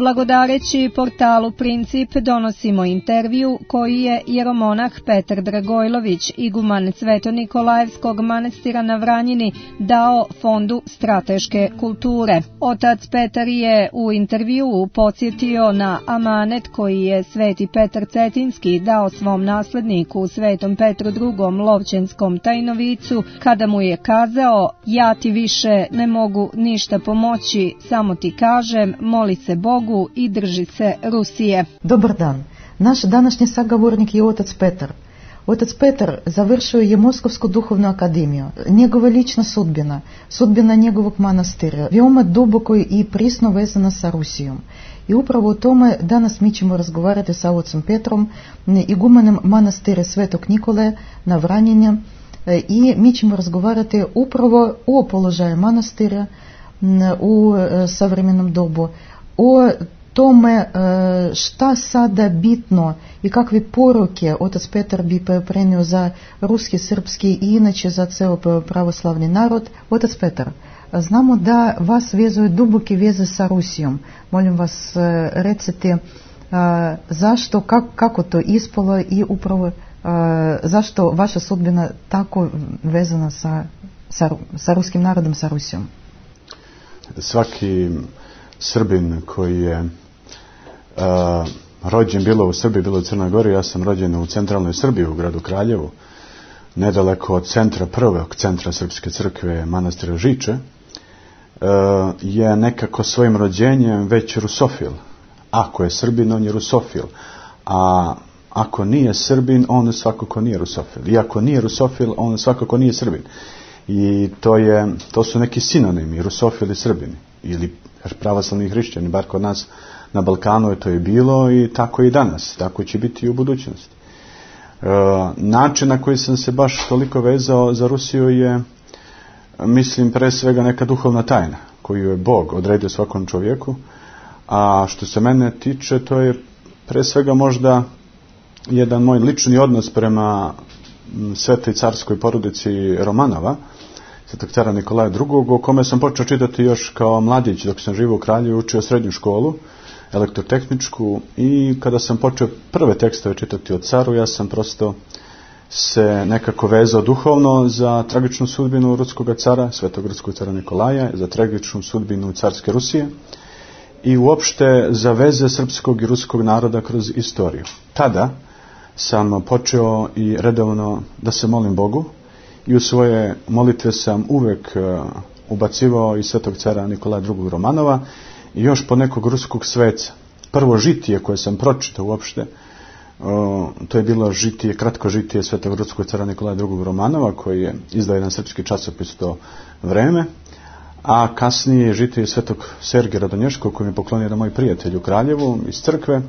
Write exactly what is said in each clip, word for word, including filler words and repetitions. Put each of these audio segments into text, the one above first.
Blagodareći portalu Princip donosimo intervju koji je jeromonah Petar Dragojlović, iguman Sveto-Nikolajevskog manastira na Vranjini, dao Fondu strateške kulture. Otac Petar je u intervjuu podsjetio na amanet koji je Sveti Petar Cetinski dao svom nasledniku Svetom Petru drugom Lovćenskom tajnovicu, kada mu je kazao: ja ti više ne mogu ništa pomoći, samo ti kažem, moli se Bogu i drži se Rusije. Dobar dan. Naš današnji sagovornik je otac Petar. Otac Petar završio je Moskovsku duhovnu akademiju. Njegova lična sudbina, sudbina njegovog manastira, veoma duboko i prisno vezana sa Rusijom. I upravo o tome danas mi ćemo razgovarati sa otcem Petrom, igumanem manastira Svetog Nikole na Vranjini, i mi ćemo razgovarati upravo o položaju manastira u savremenom dobu, o tome šta sada bitno i kakve poruke otac Petar bi prenio za ruski, srpski i inače za ceo pravoslavni narod. Otac Petar, znamo da vas vezuju duboke veze sa Rusijom. Molim vas, recite zašto, kako, kako to ispalo i upravo zašto vaša sudbina tako vezana sa, sa, sa ruskim narodom, sa Rusijom? Svaki Srbin koji je a, rođen bilo u Srbiji, bilo u Crnoj Gori, ja sam rođen u centralnoj Srbiji, u gradu Kraljevu, nedaleko od centra, prvog centra Srpske crkve, manastira Žiče, a, je nekako svojim rođenjem već rusofil. Ako je Srbin, on je rusofil. A ako nije Srbin, on svakako nije rusofil. I ako nije rusofil, on svakako nije Srbin. I to, je, to su neki sinonimi, rusofili, Srbini. Ili pravoslavni hrišćani, bar kod nas na Balkanu je to je bilo i tako i danas. Tako će biti i u budućnosti. E, način na koji sam se baš toliko vezao za Rusiju je, mislim, pre svega neka duhovna tajna koju je Bog odredio svakom čovjeku. A što se mene tiče, to je pre svega možda jedan moj lični odnos prema svetoj carskoj porodici Romanova, Svetog cara Nikolaja drugog, o kome sam počeo čitati još kao mladić dok sam živio u Kraljevu, učio srednju školu, elektrotehničku, i kada sam počeo prve tekstove čitati o caru, ja sam prosto se nekako vezao duhovno za tragičnu sudbinu ruskog cara, Svetog ruskog cara Nikolaja, za tragičnu sudbinu carske Rusije i uopšte za veze srpskog i ruskog naroda kroz istoriju. Tada sam počeo i redovno da se molim Bogu i u svoje molitve sam uvek ubacivao i Svetog cara Nikolaja drugog Romanova i još po nekog ruskog sveca. Prvo žitije koje sam pročitao uopšte, to je bilo žitije, kratko žitije Svetog ruskog cara Nikolaja drugog Romanova, koji je izdao jedan srpski časopis to vreme, a kasnije žitije Svetog Sergeja Radonješkog, koji mi je poklonio jedan moj prijatelj u Kraljevu iz crkve.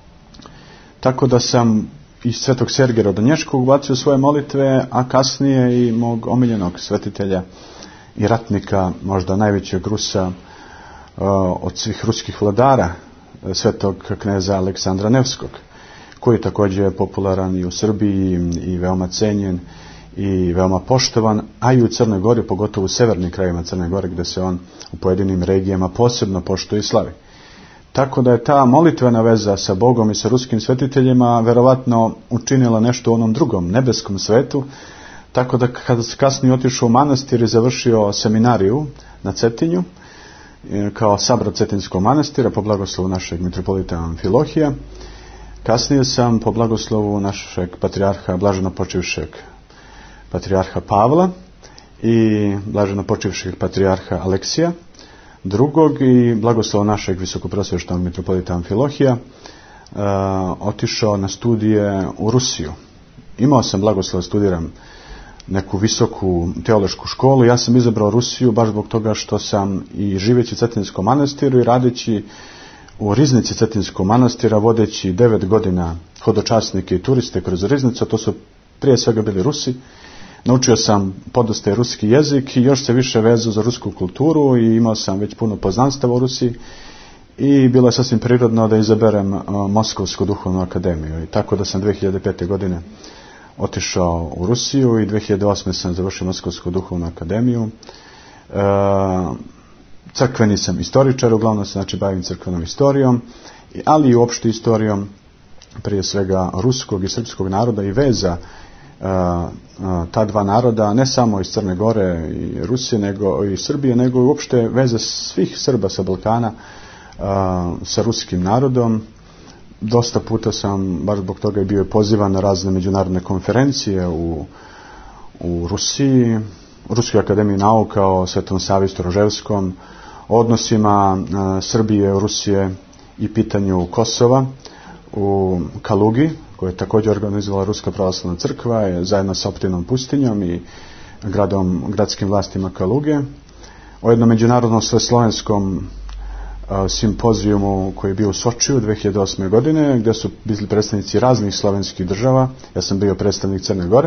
Tako da sam i Svetog Sergeja Radonješkog ubacio svoje molitve, a kasnije i mog omiljenog svetitelja i ratnika, možda najvećeg Rusa uh, od svih ruskih vladara, Svetog kneza Aleksandra Nevskog, koji također je popularan i u Srbiji i veoma cenjen i veoma poštovan, a i u Crnoj Gori, pogotovo u severnim krajevima Crne Gore, gdje se on u pojedinim regijama posebno poštuje i slavi. Tako da je ta molitvena veza sa Bogom i sa ruskim svetiteljima verovatno učinila nešto u onom drugom nebeskom svetu, tako da kada se kasnije otišao u manastir i završio seminariju na Cetinju, kao sabrat Cetinskog manastira po blagoslovu našeg mitropolita Amfilohija, kasnije sam po blagoslovu našeg patrijarha, blaženo počivšeg patrijarha Pavla i blaženo počivšeg patrijarha Aleksija drugog i blagoslova našeg visokoprosveštenog mitropolita Amfilohija, uh, otišao na studije u Rusiju. Imao sam blagoslov da studiram neku visoku teološku školu. Ja sam izabrao Rusiju baš zbog toga što sam i živeći u Cetinskom manastiru i radeći u riznici Cetinskog manastira, vodeći devet godina hodočasnike i turiste kroz riznicu, to su prije svega bili Rusi. Naučio sam podosta i ruski jezik i još se više vezao za rusku kulturu i imao sam već puno poznanstava u Rusiji i bilo je sasvim prirodno da izaberem uh, Moskovsku duhovnu akademiju. I tako da sam dve hiljade pete. godine otišao u Rusiju i dve hiljade osme. sam završio Moskovsku duhovnu akademiju. Uh, crkveni sam istoričar, uglavnom se znači bavim crkvenom istorijom, ali i uopšte istorijom prije svega ruskog i srpskog naroda i veza uh, uh, ta dva naroda, ne samo iz Crne Gore i Rusije, nego i Srbije, nego i uopšte veza svih Srba sa Balkana uh, sa ruskim narodom. Dosta puta sam, baš zbog toga je bio pozivan na razne međunarodne konferencije u, u Rusiji, u Ruskoj akademiji nauka o Svetom Savi Storoževskom, o odnosima uh, Srbije, Rusije i pitanju Kosova u Kalugi, koje je također organizovala Ruska pravoslavna crkva, je zajedno sa Optinom pustinjom i gradom, gradskim vlastima Kaluge, o jednom međunarodnom sveslovenskom simpozijumu koji je bio u Sočiju dvije hiljade osme. godine, gdje su bili predstavnici raznih slovenskih država. Ja sam bio predstavnik Crne Gore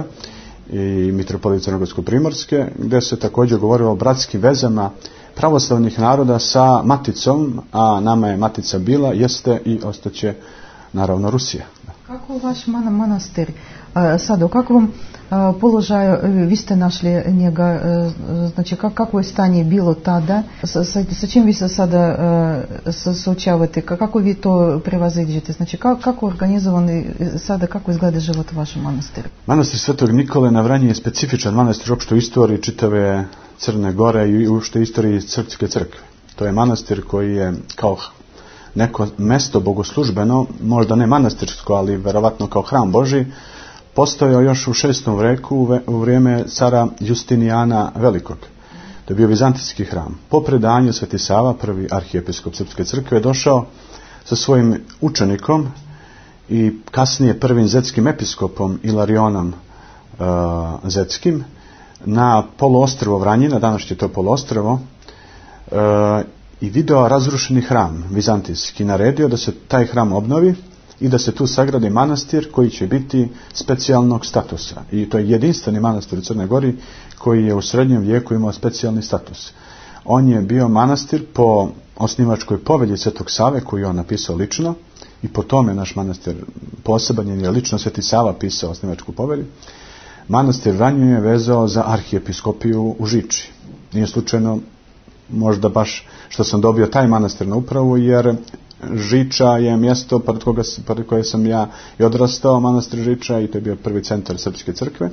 i mitropolit Crnogorsko-primorske, gdje se također govorilo o bratskim vezama pravoslavnih naroda sa maticom, a nama je matica bila, jeste i ostaće naravno Rusija. Kako vaš manastir sada, u kakvom položaju vi ste našli njega, znači kako je stanje bilo tada, sa, sa, sa čim vi se sada suočavate, kako vi to prevaziđete, znači kako, kako organizovani sada, kako izgleda život u vašem manastiru? Manastir Svetog Nikole na Vranji je specifičan manastir uopšte u istoriji čitave Crne Gore i uopšte istoriji Srpske crkve. To je manastir koji je kao neko mesto bogoslužbeno, možda ne manastirsko, ali verovatno kao hram Božji, postojao još u šestom veku u vrijeme cara Justinijana Velikog. To je bio vizantijski hram. Po predanju Sveti Sava, prvi arhijepiskop Srpske crkve, došao sa svojim učenikom i kasnije prvim zetskim episkopom Ilarionom uh, Zetskim na poluostrvo Vranjina, danas je to poluostrvo, uh, i video razrušeni hram vizantijski, naredio da se taj hram obnovi i da se tu sagradi manastir koji će biti specijalnog statusa. I to je jedinstveni manastir u Crnoj Gori koji je u srednjem vijeku imao specijalni status. On je bio manastir po osnivačkoj povelji Svetog Save koju je on napisao lično i po tome naš manastir poseban jer je lično Sveti Sava pisao osnivačku povelju. Manastir Vranju je vezao za arhijepiskopiju u Žiči. Nije slučajno možda baš što sam dobio taj manastir na upravu, jer Žiča je mjesto pored, koga, pored koje sam ja i odrastao, manastir Žiča, i to je bio prvi centar Srpske crkve.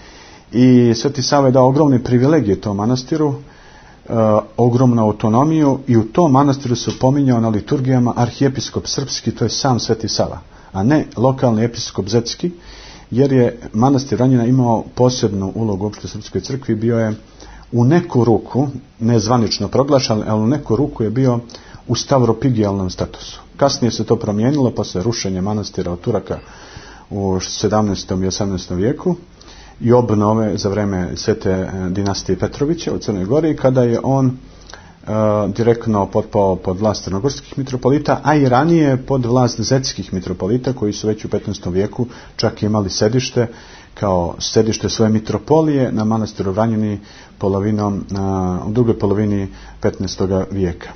I Sveti Sava je dao ogromne privilegije tom manastiru, e, ogromnu autonomiju, i u tom manastiru se pominjao na liturgijama arhijepiskop srpski, to je sam Sveti Sava, a ne lokalni episkop zetski, jer je manastir Vranjina imao posebnu ulogu u opšte Srpskoj crkvi, bio je u neku ruku, nezvanično proglašan, ali u neku ruku je bio u stavropigijalnom statusu. Kasnije se to promijenilo posle rušenja manastira od Turaka u sedamnaestom i osamnaestom vijeku i obnove za vreme svete dinastije Petrovića u Crnoj Gori, kada je on uh, direktno potpao pod vlast crnogorskih mitropolita, a i ranije pod vlast zetskih mitropolita koji su već u petnaestom vijeku čak imali sedište kao sedište svoje mitropolije na manastiru Vranjini polovinom, u drugoj polovini petnaestog vijeka.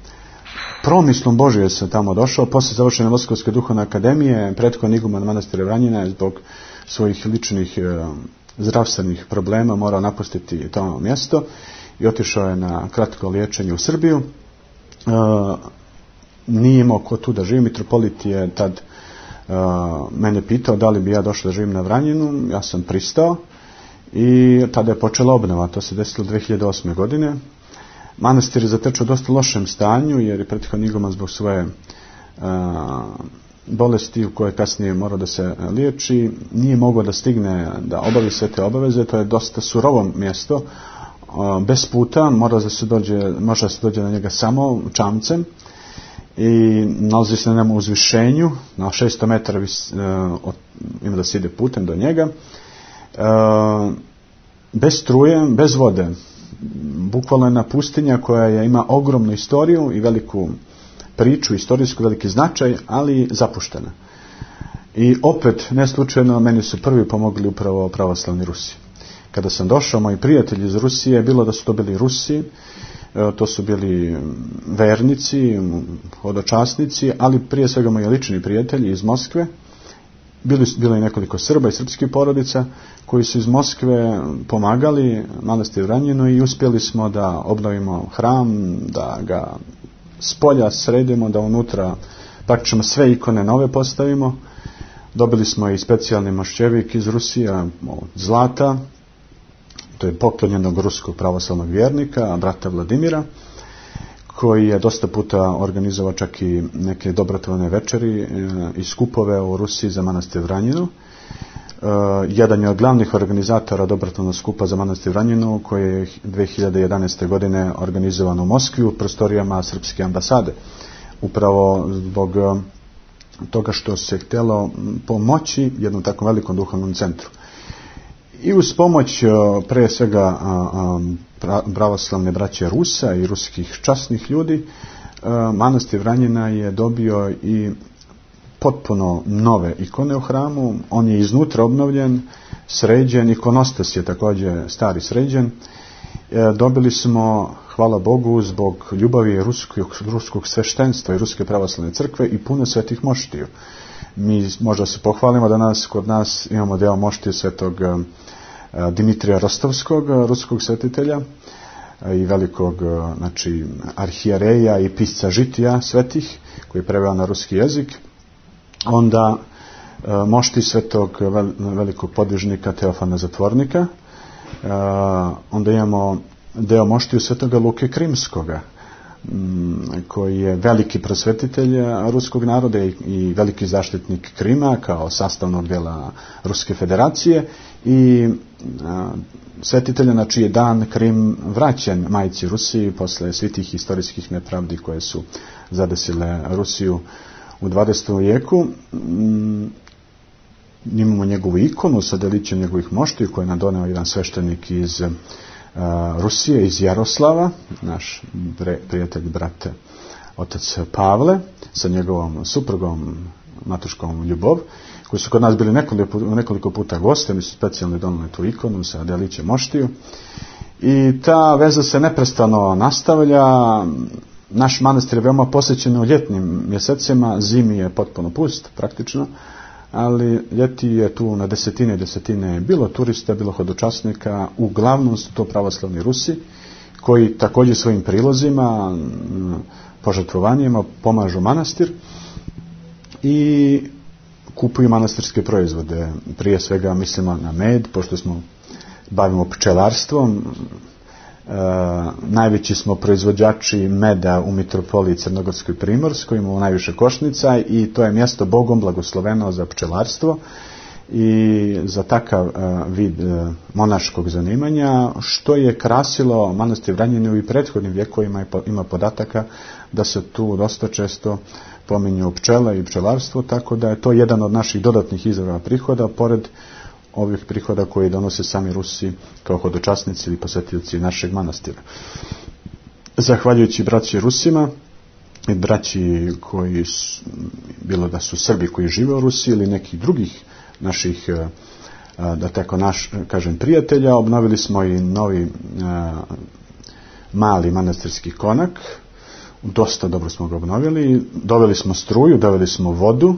Promislom Božje sam tamo došao, posle završene Moskovske duhovne akademije, prethodni iguman manastira Vranjina je zbog svojih ličnih e, zdravstvenih problema morao napustiti to mjesto i otišao je na kratko liječenje u Srbiju. E, nije imao ko tu da živi, mitropolit je tad Uh, mene pitao da li bi ja došao da živim na Vranjinu, ja sam pristao i tada je počela obnova, to se desilo dvije hiljade osme. godine. Manastir je zatečao u dosta lošem stanju jer je prethodni iguman zbog svoje uh, bolesti u koje kasnije mora da se liječi, nije mogao da stigne da obavi sve te obaveze, to je dosta surovo mjesto, uh, bez puta, mora da se dođe, može da se dođe na njega samo čamcem, i nalazi se na njemu uzvišenju, na šesto metara vis, uh, ima da se ide putem do njega, uh, bez struje, bez vode. Bukvalno jedna pustinja koja je, ima ogromnu istoriju i veliku priču, istorijsku veliki značaj, ali zapuštena. I opet, ne slučajno, meni su prvi pomogli upravo pravoslavni Rusi. Kada sam došao, moji prijatelji iz Rusije, bilo da su to bili Rusi, to su bili vernici, hodočasnici, ali prije svega moji lični prijatelji iz Moskve Bili, bilo je nekoliko Srba i srpskih porodica koji su iz Moskve pomagali manastiru Vranjinu i uspjeli smo da obnovimo hram, da ga s polja sredimo, da unutra praktično sve ikone nove postavimo. Dobili smo i specijalni mošćevik iz Rusije od zlata, to je poklonjenog ruskog pravoslavnog vjernika, brata Vladimira, koji je dosta puta organizovao čak i neke dobrotvorne večeri i skupove u Rusiji za manastir Vranjinu. Jedan je od glavnih organizatora dobrotvornog skupa za manastir Vranjinu, koji je dvije hiljade jedanaeste. godine organizovan u Moskvi u prostorijama srpske ambasade. Upravo zbog toga što se htjelo pomoći jednom takvom velikom duhovnom centru. I uz pomoć pre svega pravoslavne braće Rusa i ruskih časnih ljudi, manastir Vranjina je dobio i potpuno nove ikone u hramu. On je iznutra obnovljen, sređen, ikonostas je također stari sređen. Dobili smo, hvala Bogu, zbog ljubavi ruskog, ruskog sveštenstva i Ruske pravoslavne crkve i puno svetih moštiju. Mi možda se pohvalimo da nas, kod nas imamo deo moštije svetog Dimitrija Rostovskog, ruskog svetitelja i velikog, znači, arhijereja i pisca žitija svetih, koji je preveo na ruski jezik. Onda mošti svetog velikog podvižnika Teofana Zatvornika. Onda imamo deo moštiju svetoga Luke Krimskoga, koji je veliki prosvetitelj ruskog naroda i veliki zaštitnik Krima kao sastavnog dela Ruske federacije i svetitelja na čiji je dan Krim vraćen majci Rusiji posle svih tih historijskih nepravdi koje su zadesile Rusiju u dvadesetom vijeku. Imamo njegovu ikonu sa delićem njegovih moštiju koje je nadoneo jedan sveštenik iz Rusije, iz Jaroslava, naš prijatelj, brate, otac Pavle, sa njegovom suprugom, matuškom Ljubov, koji su kod nas bili nekoliko, nekoliko puta goste, mi su specijalno donali tu ikonu sa delićem moštiju. I ta veza se neprestano nastavlja. Naš manastir je veoma posjećen u ljetnim mjesecima, zimi je potpuno pust, praktično, ali ljeti je tu na desetine i desetine bilo turista, bilo hodočasnika, uglavnom su to pravoslavni Rusi, koji također svojim prilozima, požrtvovanjima pomažu manastir i kupuju manastirske proizvode. Prije svega mislimo na med, pošto smo bavimo pčelarstvom. E, najveći smo proizvođači meda u mitropoliji Crnogorskoj i Primorskoj, imamo najviše košnica i to je mjesto Bogom blagosloveno za pčelarstvo i za takav e, vid e, monaškog zanimanja, što je krasilo manastir Vranjinu i prethodnim vjekovima. Ima podataka da se tu dosta često pominju pčele i pčelarstvo, tako da je to jedan od naših dodatnih izvora prihoda, pored ovih prihoda koji donose sami Rusi kao hodočasnici ili posjetioci našeg manastira. Zahvaljujući braći Rusima i braći koji su, bilo da su Srbi koji žive u Rusiji ili nekih drugih naših, da tako naš, kažem, prijatelja, obnovili smo i novi a, mali manastirski konak. Dosta dobro smo ga obnovili. Doveli smo struju, doveli smo vodu.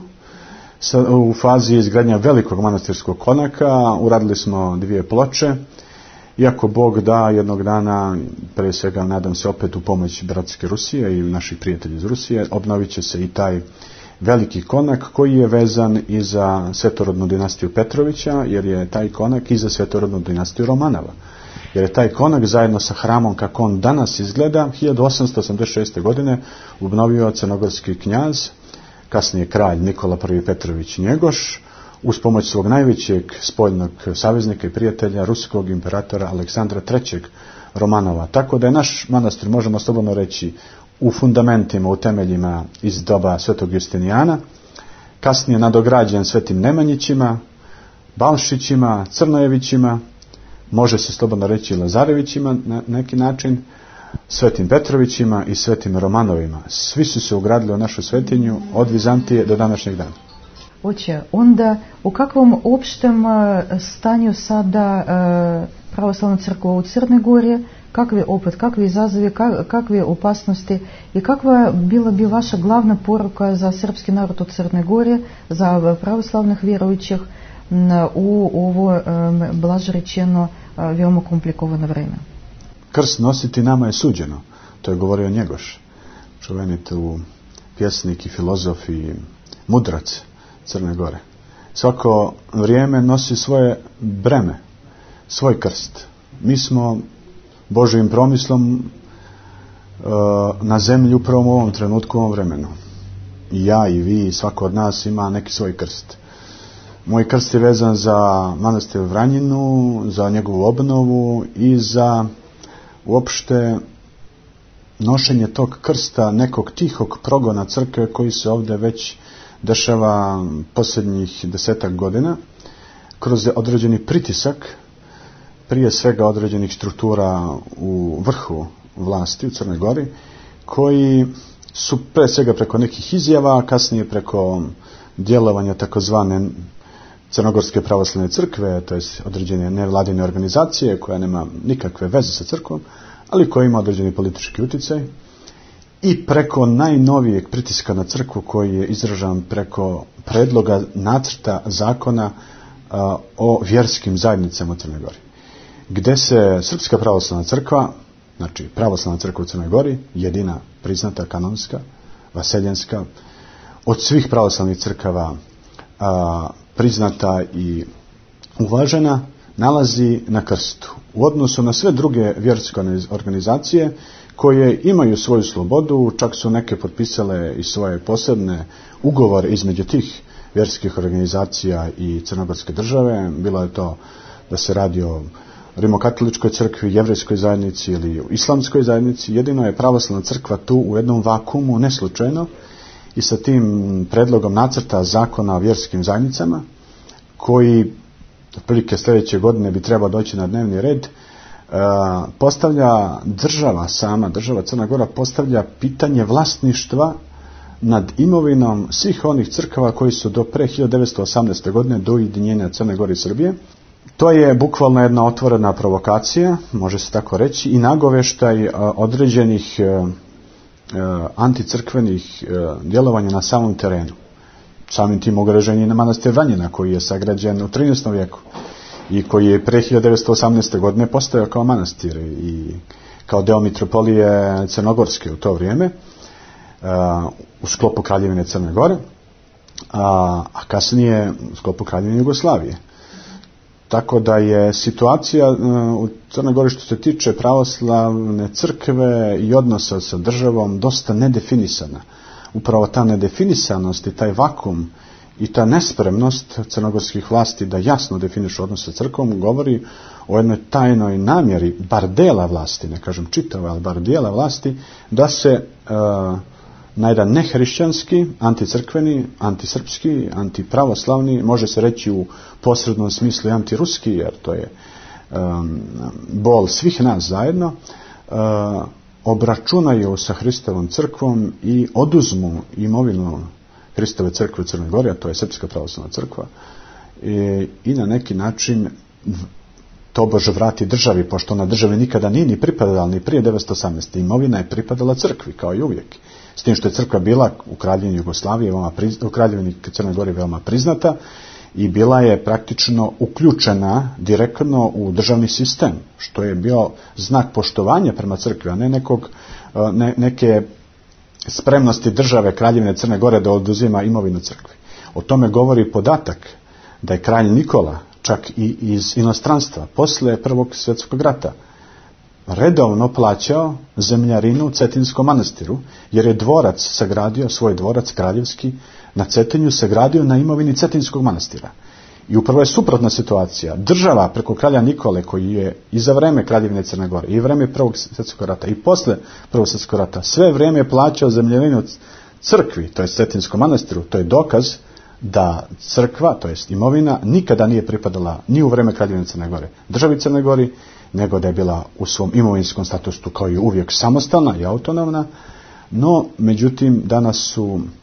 U fazi izgradnja velikog manastirskog konaka uradili smo dvije ploče. Iako Bog da jednog dana, pre svega nadam se opet u pomoć bratske Rusije i naših prijatelja iz Rusije, obnovit će se i taj veliki konak koji je vezan i za svetorodnu dinastiju Petrovića, jer je taj konak i za svetorodnu dinastiju Romanova. Jer je taj konak zajedno sa hramom kako on danas izgleda hiljadu osamsto osamdeset šeste. godine obnovio crnogorski knjaz, kasnije kralj Nikola I. Petrović Njegoš, uz pomoć svog najvećeg spoljnog saveznika i prijatelja, ruskog imperatora Aleksandra trećeg. Romanova. Tako da je naš manastir, možemo slobodno reći, u fundamentima, u temeljima iz doba svetog Justinijana, kasnije nadograđen svetim Nemanjićima, Balšićima, Crnojevićima, može se slobodno reći Lazarevićima na neki način, svetim Petrovićima i svetim Romanovima. Svi su se ugradili u našu svetinju od Vizantije do današnjeg dana. Oče, onda u kakvom opštem stanju sada pravoslavna crkva u Crnoj Gori, kakvi opet, kakvi izazovi, kakve opasnosti i kakva bila bi vaša glavna poruka za srpski narod u Crnoj Gori, za pravoslavnih vjerujućih u ovo, blaže rečeno, veoma komplikovano vreme? Krst nositi nama je suđeno. To je govorio Njegoš, čuveni tu pjesnik i filozof i mudrac Crne Gore. Svako vrijeme nosi svoje breme, svoj krst. Mi smo Božjim promislom e, na zemlji upravo u ovom trenutku, u ovom vremenu. I ja i vi, svako od nas ima neki svoj krst. Moj krst je vezan za manastir Vranjinu, za njegovu obnovu i za uopšte nošenje tog krsta, nekog tihog progona crkve koji se ovdje već dešava posljednjih desetak godina kroz određeni pritisak, prije svega određenih struktura u vrhu vlasti u Crnoj Gori, koji su pre svega preko nekih izjava, a kasnije preko djelovanja takozvane Crnogorske pravoslavne crkve, to je određene nevladine organizacije koja nema nikakve veze sa crkvom, ali koja ima određeni politički utjecaj, i preko najnovijeg pritiska na crkvu koji je izražen preko predloga nacrta zakona a, o vjerskim zajednicama u Crnoj Gori, gdje se Srpska pravoslavna crkva, znači pravoslavna crkva u Crnoj Gori, jedina priznata kanonska, vaseljenska, od svih pravoslavnih crkava a, priznata i uvažena, nalazi na krstu. U odnosu na sve druge vjerske organizacije koje imaju svoju slobodu, čak su neke potpisale i svoje posebne ugovore između tih vjerskih organizacija i Crnogorske države. Bilo je to da se radi o rimokatoličkoj crkvi, jevrejskoj zajednici ili u islamskoj zajednici. Jedino je pravoslavna crkva tu u jednom vakumu, neslučajno, i sa tim predlogom nacrta zakona o vjerskim zajednicama, koji otprilike sljedeće godine bi trebao doći na dnevni red, postavlja država sama, država Crna Gora postavlja pitanje vlasništva nad imovinom svih onih crkava koji su do pre hiljadu devetsto osamnaeste. godine, do ujedinjenja Crne Gore i Srbije. To je bukvalno jedna otvorena provokacija, može se tako reći, i nagoveštaj određenih anticrkvenih djelovanja na samom terenu. Samim tim ogrežen je na manastir Vranjina, koji je sagrađen u trinaestom vijeku i koji je pre hiljadu devetsto osamnaeste. godine postojao kao manastir i kao deo mitropolije Crnogorske u to vrijeme, u sklopu Kraljevine Crne Gore, a kasnije u sklopu Kraljevine Jugoslavije. Tako da je situacija u Crnoj Gori što se tiče pravoslavne crkve i odnosa sa državom dosta nedefinisana. Upravo ta nedefinisanost i taj vakum i ta nespremnost crnogorskih vlasti da jasno definišu odnos sa crkvom govori o jednoj tajnoj namjeri, bar dela vlasti, ne kažem čitava, ali bar dela vlasti, da se uh, na jedan nehrišćanski, anticrkveni, antisrpski, antipravoslavni, može se reći u posrednom smislu i antiruski, jer to je um, bol svih nas zajedno, uh, obračunaju sa Hristovom crkvom i oduzmu imovinu Hristove crkve u Crnoj Gori, a to je Srpska pravoslavna crkva, i, i na neki način tobože vrati državi, pošto ona državi nikada nije ni pripadala ni prije devetsto osamnaeste. Imovina je pripadala crkvi, kao i uvijek. S tim što je crkva bila u Kraljevini Jugoslavije, veoma priz, u Kraljevini Crne Gore veoma priznata i bila je praktično uključena direktno u državni sistem, što je bio znak poštovanja prema crkvi, a ne nekog, ne, neke spremnosti države Kraljevine Crne Gore da oduzima imovinu crkvi. O tome govori podatak da je kralj Nikola, čak i iz inostranstva, posle Prvog svjetskog rata, redovno plaćao zemljarinu u Cetinskom manastiru, jer je dvorac sagradio, svoj dvorac kraljevski, na Cetinju sagradio na imovini Cetinskog manastira. I upravo je suprotna situacija. Država preko kralja Nikole, koji je i za vreme Kraljevine Crne Gore, i vreme Prvog svjetskog rata, i posle Prvog svjetskog rata, sve vrijeme je plaćao zemljarinu crkvi, to je Cetinskom manastiru. To je dokaz da crkva, to jest imovina, nikada nije pripadala ni u vreme Kraljevine Crne Gore državi Crne Gori, nego da je bila u svom imovinskom statusu kao i uvijek samostalna i autonomna. No, međutim, danas su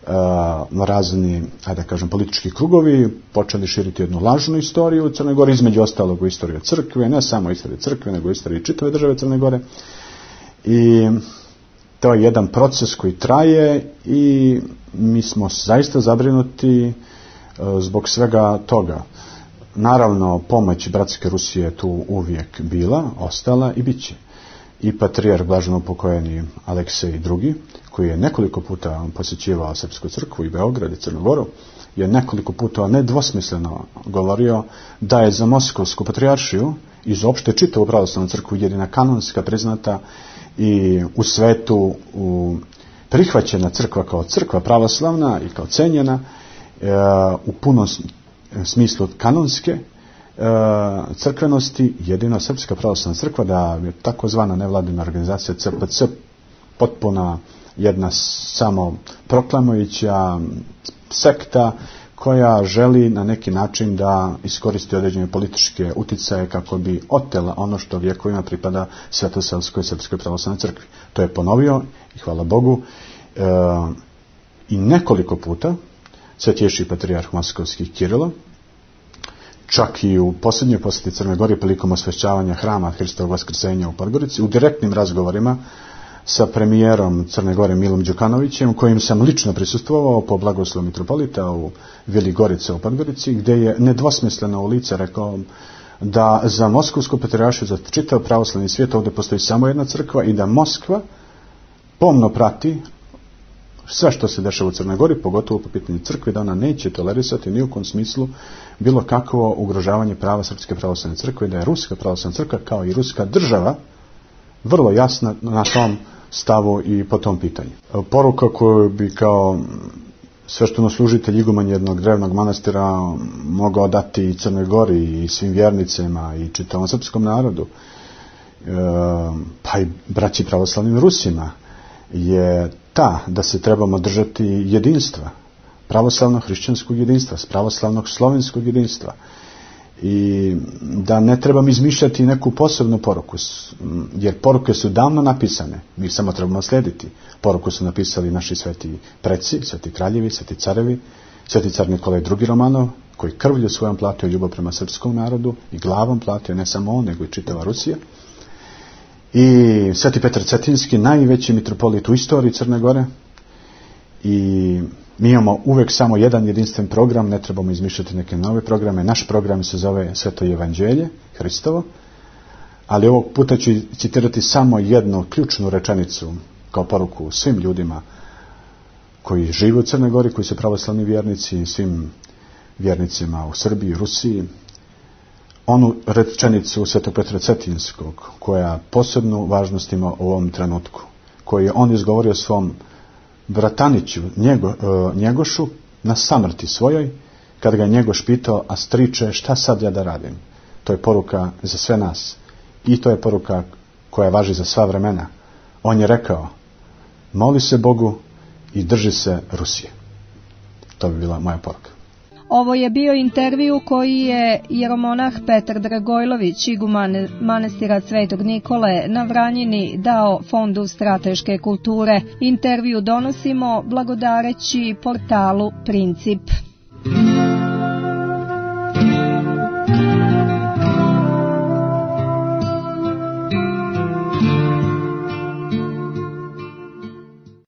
uh, razni, ajde da kažem, politički krugovi počeli širiti jednu lažnu istoriju u Crnoj Gori, između ostalog u istoriju crkve, ne samo istoriju crkve, nego istoriju čitave države Crne Gore. I to je jedan proces koji traje i mi smo zaista zabrinuti uh, zbog svega toga. Naravno, pomoć bratske Rusije je tu uvijek bila, ostala i bit će. I patrijarh blaženopokojeni Aleksej drugi, koji je nekoliko puta posjećivao Srpsku crkvu i Beograd i Crnu Goru, je nekoliko puta nedvosmisleno govorio da je za Moskovsku patrijaršiju i za opšte čitavu pravoslavnu crkvu jedina kanonska priznata i u svetu u prihvaćena crkva kao crkva pravoslavna i kao cenjena e, u punom smislu kanonske crkvenosti, jedina Srpska pravoslavna crkva, da je takozvana nevladina organizacija C P C potpuna jedna samo proklamujuća sekta koja želi na neki način da iskoristi određene političke uticaje kako bi otela ono što vjekovima pripada Svetosavskoj Srpskoj pravoslavnoj crkvi. To je ponovio i hvala Bogu e, i nekoliko puta Svetjejši patrijarh Moskovski Kirilo, čak i u posljednjoj posjeti Crnoj Gori prilikom osvešćavanja hrama Hristovog vaskrsenja u Podgorici, u direktnim razgovorima sa premijerom Crne Gore Milom Đukanovićem, kojim sam lično prisustvovao po blagoslovu mitropolita u Vili Gorice u Podgorici, gdje je nedvosmisleno u lice rekao da za Moskovsku patrijaršiju, za čitav pravoslavni svijet ovdje postoji samo jedna crkva i da Moskva pomno prati sve što se dešava u Crnoj Gori, pogotovo po pitanju crkve, da ona neće tolerisati ni u kom smislu bilo kakvo ugrožavanje prava Srpske pravoslavne crkve, da je Ruska pravoslavna crkva kao i Ruska država vrlo jasna na tom stavu i po tom pitanju. Poruka koju bi kao sveštenoslужitelj iguman jednog drevnog manastira mogao dati i Crnoj Gori i svim vjernicima i čitavom srpskom narodu, pa i braći pravoslavnim Rusima, je ta da se trebamo držati jedinstva, pravoslavnog hrišćanskog jedinstva, pravoslavnog slovenskog jedinstva i da ne trebamo izmišljati neku posebnu poruku, jer poruke su davno napisane, mi samo trebamo slijediti. Poruku su napisali naši sveti preci, sveti kraljevi, sveti carevi, sveti car Nikolaj drugi Romanov, koji krvlju svojom platio ljubav prema srpskom narodu i glavom platio ne samo on, nego i čitava Rusija. I sveti Petar Cetinski, najveći mitropolit u istoriji Crne Gore, i mi imamo uvek samo jedan jedinstven program, ne trebamo izmišljati neke nove programe. Naš program se zove Sveto evanđelje Hristovo, ali ovog puta ću citirati samo jednu ključnu rečenicu kao poruku svim ljudima koji žive u Crnoj Gori, koji su pravoslavni vjernici, svim vjernicima u Srbiji i Rusiji. Onu rečenicu Svetog Petra Cetinskog, koja posebnu važnost ima u ovom trenutku, koju je on izgovorio svom brataniću Njego, Njegošu na samrti svojoj, kad ga je Njegoš pitao: a striče, šta sad ja da radim? To je poruka za sve nas i to je poruka koja važi za sva vremena. On je rekao: moli se Bogu i drži se Rusije. To bi bila moja poruka. Ovo je bio intervju koji je jeromonah Petar Dragojlović, iguman manastira Svetog Nikole na Vranjini, dao Fondu strateške kulture. Intervju donosimo blagodareći portalu Princip.